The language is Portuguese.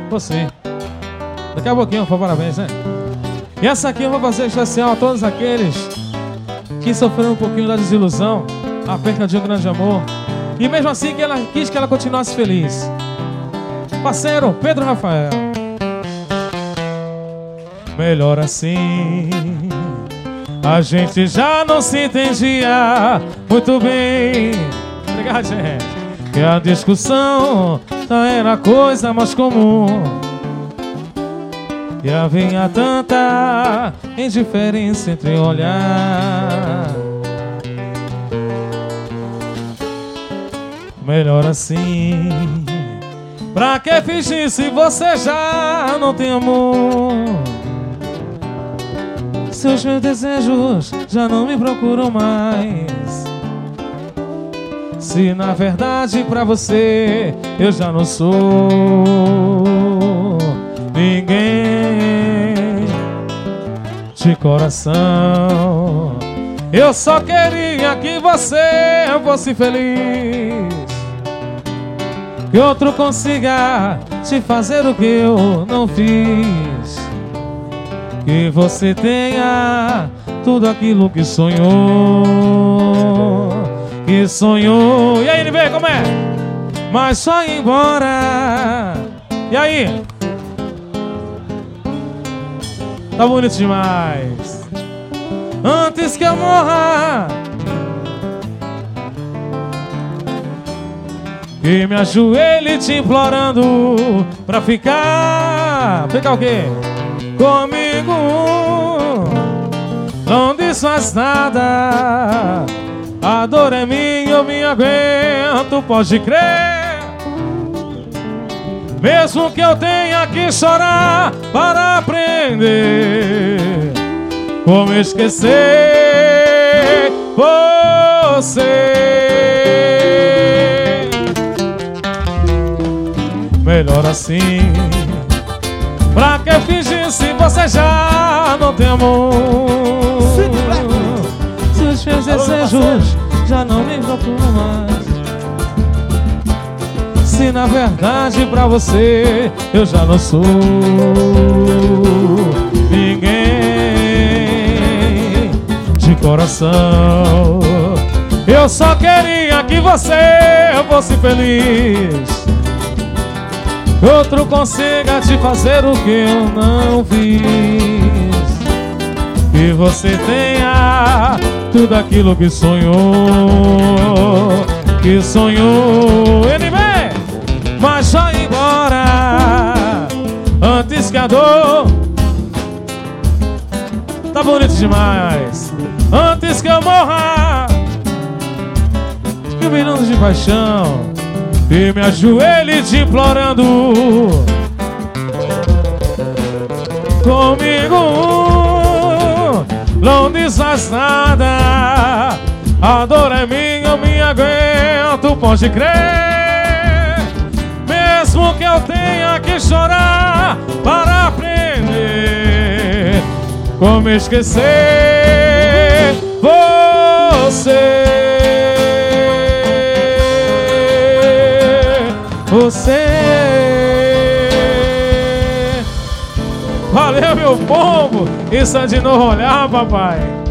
Você. Daqui a pouquinho eu vou parabéns, né? E essa aqui eu vou fazer especial a todos aqueles que sofreram um pouquinho da desilusão, a perda de um grande amor, e mesmo assim que ela quis que ela continuasse feliz. Parceiro, Pedro Rafael. Melhor assim, a gente já não se entendia muito bem. Obrigado, gente. Que a discussão já era coisa mais comum, e havia tanta indiferença entre olhar. Melhor assim, pra que fingir se você já não tem amor? Seus meus desejos já não me procuram mais. Se na verdade pra você eu já não sou ninguém de coração. Eu só queria que você fosse feliz, que outro consiga te fazer o que eu não fiz, que você tenha tudo aquilo que sonhou, que sonhou. E aí, NB, como é? Mas só ir embora. E aí? Tá bonito demais. Antes que eu morra, que me ajoelhe te implorando pra ficar. Ficar o quê? Comigo. Não desfaz nada, a dor é minha, eu me aguento, pode crer. Mesmo que eu tenha que chorar para aprender como esquecer você. Melhor assim, pra que fingir se você já não tem amor? Se os meus desejos já não me procuram mais. Se na verdade pra você eu já não sou ninguém de coração. Eu só queria que você fosse feliz, que outro consiga te fazer o que eu não fiz, que você tenha tudo aquilo que sonhou, que sonhou. NB, mas só ir embora antes que a dor. Tá bonito demais. Antes que eu morra, que minutos de paixão, e me ajoelhe te implorando comigo. Não desfaz nada, a dor é minha, eu me aguento, pode crer. Mesmo que eu tenha que chorar para aprender como esquecer você. Você. Valeu, meu povo. Isso é de não olhar, papai.